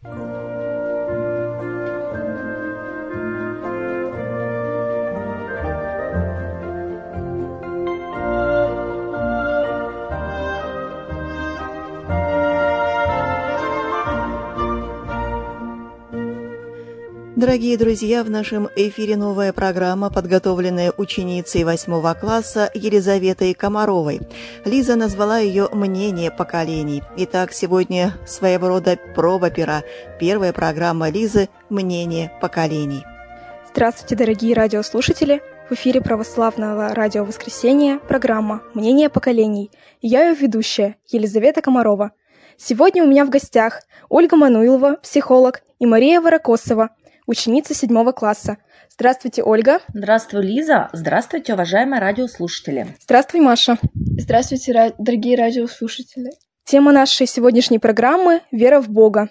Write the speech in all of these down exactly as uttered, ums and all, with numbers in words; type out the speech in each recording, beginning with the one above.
Дорогие друзья, в нашем эфире новая программа, подготовленная ученицей восьмого класса Елизаветой Комаровой. Лиза назвала ее «Мнение поколений». Итак, сегодня своего рода проба пера. Первая программа Лизы «Мнение поколений». Здравствуйте, дорогие радиослушатели! В эфире православного радио «Воскресенье» программа «Мнение поколений». И я ее ведущая, Елизавета Комарова. Сегодня у меня в гостях Ольга Мануилова, психолог, и Мария Ворокосова, ученица седьмого класса. Здравствуйте, Ольга. Здравствуй, Лиза. Здравствуйте, уважаемые радиослушатели. Здравствуй, Маша. Здравствуйте, ра- дорогие радиослушатели. Тема нашей сегодняшней программы – «Вера в Бога».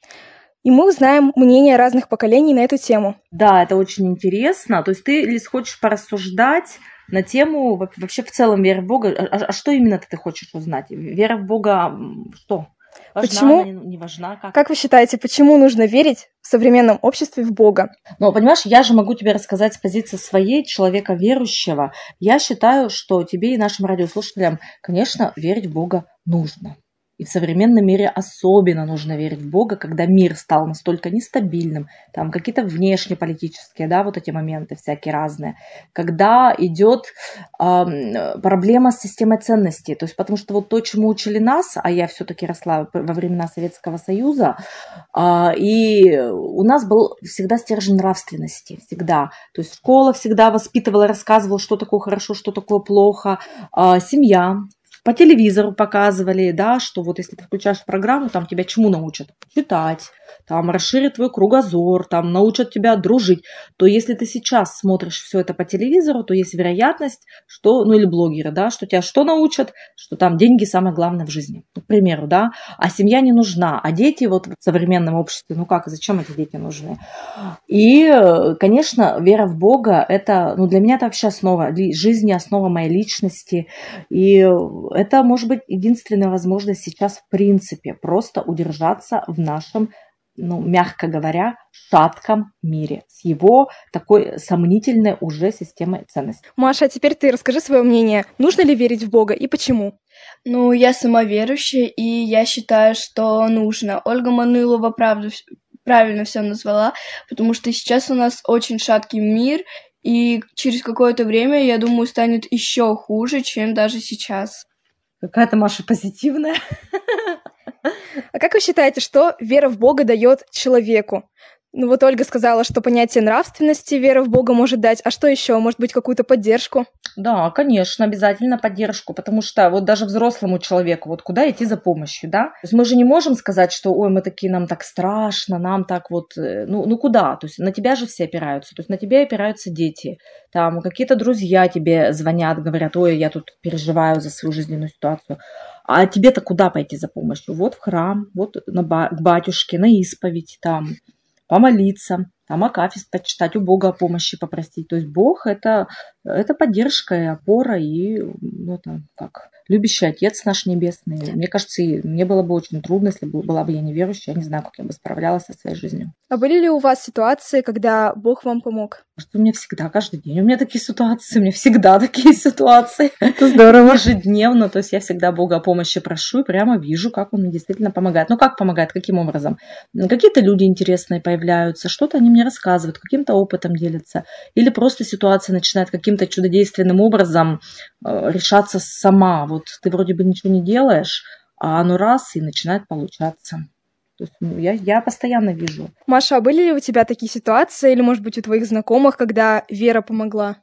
И мы узнаем мнение разных поколений на эту тему. Да, это очень интересно. То есть ты, Лиз, хочешь порассуждать на тему вообще в целом веры в Бога. А, а что именно ты хочешь узнать? Вера в Бога что? Важна, почему, она не важна? Как? Как вы считаете, почему нужно верить в современном обществе в Бога? Ну, понимаешь, я же могу тебе рассказать с позиции своей, человека верующего. Я считаю, что тебе и нашим радиослушателям, конечно, верить в Бога нужно. И в современном мире особенно нужно верить в Бога, когда мир стал настолько нестабильным, там какие-то внешнеполитические, да, вот эти моменты всякие разные, когда идет э, проблема с системой ценностей, то есть потому что вот то, чему учили нас, а я все-таки росла во времена Советского Союза, э, и у нас был всегда стержень нравственности, всегда, то есть школа всегда воспитывала, рассказывала, что такое хорошо, что такое плохо, э, семья. По телевизору показывали, да, что вот если ты включаешь программу, там тебя чему научат? Читать, там расширят твой кругозор, там научат тебя дружить. То если ты сейчас смотришь все это по телевизору, то есть вероятность, что, ну или блогеры, да, что тебя что научат? Что там деньги самое главное в жизни, к примеру, да. А семья не нужна, а дети вот в современном обществе, ну как, зачем эти дети нужны? И, конечно, вера в Бога, это, ну для меня это вообще основа жизни, основа моей личности. И это может быть единственная возможность сейчас в принципе просто удержаться в нашем, ну, мягко говоря, шатком мире с его такой сомнительной уже системой ценностей. Маша, а теперь ты расскажи свое мнение. Нужно ли верить в Бога и почему? Ну, я сама верующая, и я считаю, что нужно. Ольга Мануилова правда, правильно все назвала, потому что сейчас у нас очень шаткий мир, и через какое-то время, я думаю, станет еще хуже, чем даже сейчас. Какая-то Маша позитивная. А как вы считаете, что вера в Бога дает человеку? Ну вот Ольга сказала, что понятие нравственности вера в Бога может дать. А что еще? Может быть, какую-то поддержку? Да, конечно, обязательно поддержку, потому что вот даже взрослому человеку, вот куда идти за помощью, да? То есть мы же не можем сказать, что, ой, мы такие, нам так страшно, нам так вот, ну, ну куда? То есть на тебя же все опираются, то есть на тебя опираются дети, там какие-то друзья тебе звонят, говорят, ой, я тут переживаю за свою жизненную ситуацию. А тебе-то куда пойти за помощью? Вот в храм, вот на ба- к батюшке, на исповедь, там, помолиться, там акафист почитать, у Бога о помощи попросить. То есть Бог это, это поддержка и опора, и ну, там, как любящий Отец наш Небесный. Мне кажется, и мне было бы очень трудно, если бы была бы я неверующая, я не знаю, как я бы справлялась со своей жизнью. А были ли у вас ситуации, когда Бог вам помог? Что у меня всегда, каждый день. У меня такие ситуации, у меня всегда такие ситуации. Это здорово. Ежедневно. То есть я всегда Бога о помощи прошу и прямо вижу, как Он мне действительно помогает. Ну, как помогает, каким образом? Какие-то люди интересные появляются, что-то они мне рассказывают, каким-то опытом делятся. Или просто ситуация начинает каким-то чудодейственным образом э, решаться сама. Вот ты вроде бы ничего не делаешь, а оно раз и начинает получаться. То есть, ну, я, я постоянно вижу. Маша, а были ли у тебя такие ситуации, или, может быть, у твоих знакомых, когда вера помогла?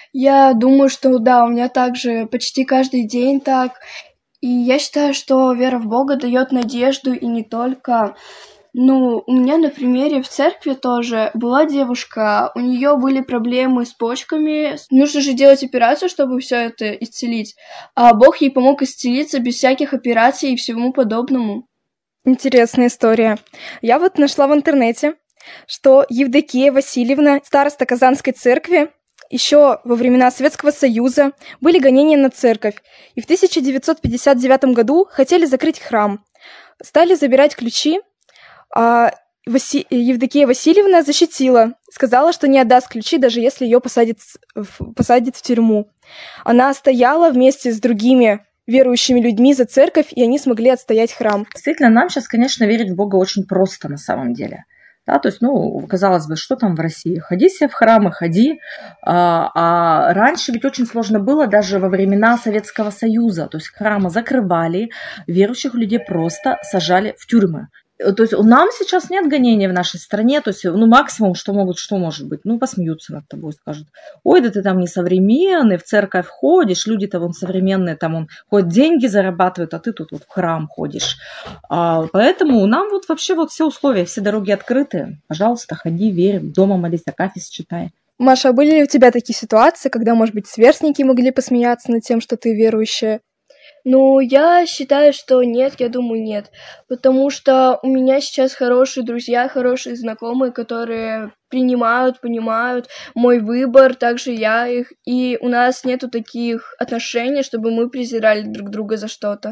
Я думаю, что да, у меня также почти каждый день так. И я считаю, что вера в Бога дает надежду, и не только. Ну, у меня на примере в церкви тоже была девушка, у нее были проблемы с почками, нужно же делать операцию, чтобы все это исцелить, а Бог ей помог исцелиться без всяких операций и всему подобному. Интересная история. Я вот нашла в интернете, что Евдокия Васильевна, староста Казанской церкви, еще во времена Советского Союза были гонения на церковь, и в тысяча девятьсот пятьдесят девятом году хотели закрыть храм. Стали забирать ключи, а Васи... Евдокия Васильевна защитила, сказала, что не отдаст ключи, даже если ее посадят в... посадят в тюрьму. Она стояла вместе с другими верующими людьми за церковь, и они смогли отстоять храм. Действительно, нам сейчас, конечно, верить в Бога очень просто на самом деле. Да, то есть, ну, казалось бы, что там в России? Ходи себе в храмы, ходи. А, а раньше ведь очень сложно было даже во времена Советского Союза. То есть храмы закрывали, верующих людей просто сажали в тюрьмы. То есть нам сейчас нет гонения в нашей стране, то есть, ну, максимум, что могут, что может быть, ну, посмеются над тобой, скажут, ой, да ты там не современный, в церковь ходишь, люди-то вон современные, там он хоть деньги зарабатывают, а ты тут вот в храм ходишь. А, поэтому нам вот вообще вот все условия, все дороги открыты, пожалуйста, ходи, верь, дома молись, акафист читай. Маша, а были ли у тебя такие ситуации, когда, может быть, сверстники могли посмеяться над тем, что ты верующая? Ну, я считаю, что нет, я думаю, нет. Потому что у меня сейчас хорошие друзья, хорошие знакомые, которые принимают, понимают мой выбор, также я их. И у нас нету таких отношений, чтобы мы презирали друг друга за что-то.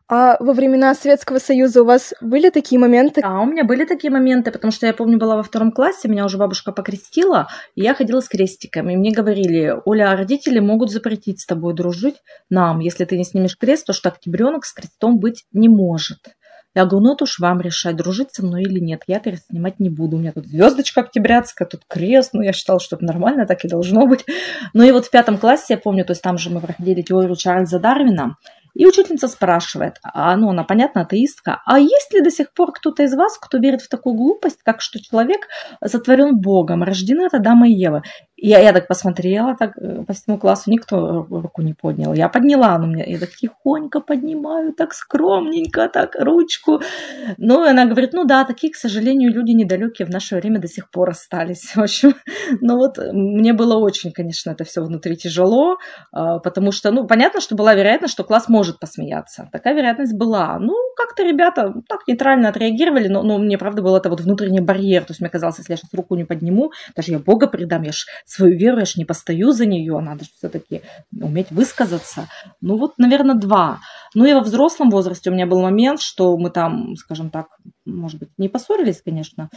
А во времена Советского Союза у вас были такие моменты? А у меня были такие моменты, потому что я помню, была во втором классе, меня уже бабушка покрестила, и я ходила с крестиками. И мне говорили, Оля, родители могут запретить с тобой дружить нам, если ты не снимешь крест, то что октябренок с крестом быть не может. Я говорю, ну это уж вам решать, дружить со мной или нет. Я крест снимать не буду. У меня тут звездочка октябрятская, тут крест. Ну, я считала, что это нормально, так и должно быть. Ну и вот в пятом классе, я помню, то есть там же мы проходили теорию Чарльза Дарвина, и учительница спрашивает, а, ну, она, понятно, атеистка, а есть ли до сих пор кто-то из вас, кто верит в такую глупость, как что человек сотворен Богом, рождены от Адама и Евы? Я, я так посмотрела, так по всему классу никто руку не поднял. Я подняла, но мне, я так тихонько поднимаю, так скромненько, так ручку. Ну, и она говорит, ну да, такие, к сожалению, люди недалекие в наше время до сих пор остались. В общем, ну вот мне было очень, конечно, это все внутри тяжело, потому что, ну, понятно, что была вероятность, что класс может посмеяться. Такая вероятность была. Ну, как-то ребята так нейтрально отреагировали, но, но мне, правда, был это вот внутренний барьер. То есть мне казалось, если я сейчас руку не подниму, даже я Бога предам, я ж свою веру, я ж не постою за нее, надо же все-таки уметь высказаться. Ну вот, наверное, два. Ну и во взрослом возрасте у меня был момент, что мы там, скажем так, может быть, не поссорились, конечно,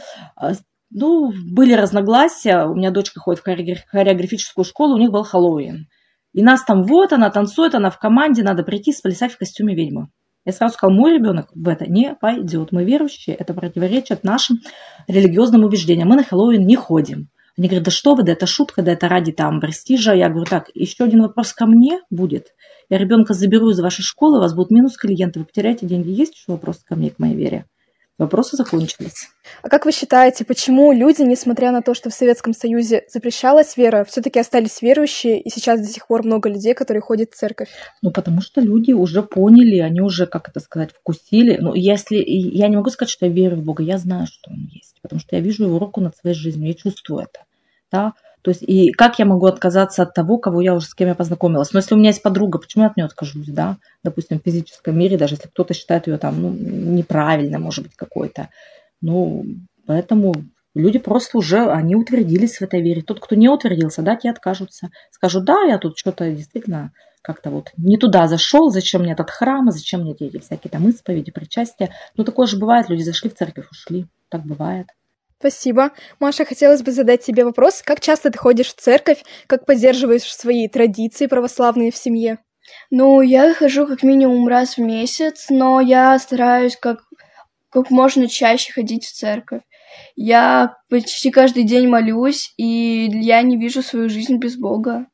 ну, были разногласия. У меня дочка ходит в хореографическую школу, у них был Хэллоуин. И нас там вот, она танцует, она в команде, надо прийти сплясать в костюме ведьмы. Я сразу сказала, мой ребенок в это не пойдет. Мы верующие, это противоречит нашим религиозным убеждениям. Мы на Хэллоуин не ходим. Они говорят, да что вы, да это шутка, да это ради там престижа. Я говорю, так, еще один вопрос ко мне будет. Я ребенка заберу из вашей школы, у вас будет минус клиента, вы потеряете деньги. Есть еще вопросы ко мне, к моей вере? Вопросы закончились. А как вы считаете, почему люди, несмотря на то, что в Советском Союзе запрещалась вера, все-таки остались верующие, и сейчас до сих пор много людей, которые ходят в церковь? Ну, потому что люди уже поняли, они уже, как это сказать, вкусили. Ну, если я не могу сказать, что я верю в Бога, я знаю, что Он есть, потому что я вижу Его руку над своей жизнью, я чувствую это. Да? То есть, и как я могу отказаться от того, кого я уже с кем я познакомилась? Но если у меня есть подруга, почему я от нее откажусь, да? Допустим, в физическом мире, даже если кто-то считает ее там, ну, неправильно, может быть, какой-то. Ну, поэтому люди просто уже, они утвердились в этой вере. Тот, кто не утвердился, да, те откажутся. Скажут, да, я тут что-то действительно как-то вот не туда зашел, зачем мне этот храм, зачем мне эти всякие там исповеди, причастия. Ну, такое же бывает, люди зашли в церковь, ушли. Так бывает. Спасибо. Маша, хотелось бы задать тебе вопрос. Как часто ты ходишь в церковь? Как поддерживаешь свои традиции православные в семье? Ну, я хожу как минимум раз в месяц, но я стараюсь как, как можно чаще ходить в церковь. Я почти каждый день молюсь, и я не вижу свою жизнь без Бога.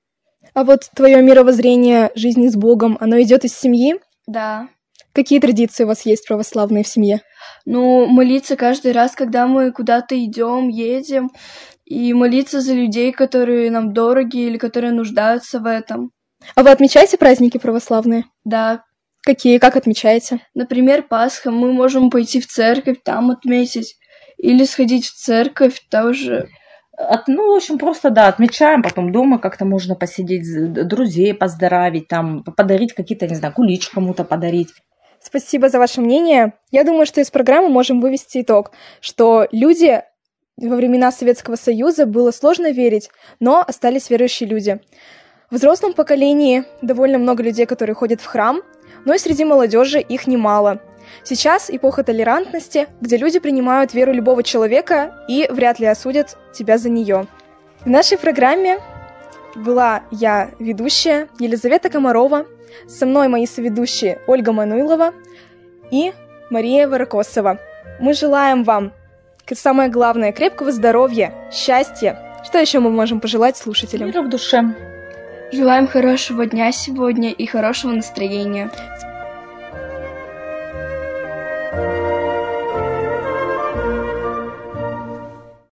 А вот твое мировоззрение жизни с Богом, оно идет из семьи? Да. Какие традиции у вас есть православные в семье? Ну, молиться каждый раз, когда мы куда-то идем, едем, и молиться за людей, которые нам дороги или которые нуждаются в этом. А вы отмечаете праздники православные? Да. Какие? Как отмечаете? Например, Пасха. Мы можем пойти в церковь, там отметить. Или сходить в церковь тоже. От, ну, в общем, просто, да, отмечаем, потом дома как-то можно посидеть, друзей поздравить, там, подарить какие-то, не знаю, куличи кому-то подарить. Спасибо за ваше мнение. Я думаю, что из программы можем вывести итог, что люди во времена Советского Союза было сложно верить, но остались верующие люди. В взрослом поколении довольно много людей, которые ходят в храм, но и среди молодежи их немало. Сейчас эпоха толерантности, где люди принимают веру любого человека и вряд ли осудят тебя за нее. В нашей программе была я, ведущая Елизавета Комарова, со мной мои соведущие Ольга Мануйлова и Мария Ворокосова. Мы желаем вам, самое главное, крепкого здоровья, счастья. Что еще мы можем пожелать слушателям? Мира в душе. Желаем хорошего дня сегодня и хорошего настроения.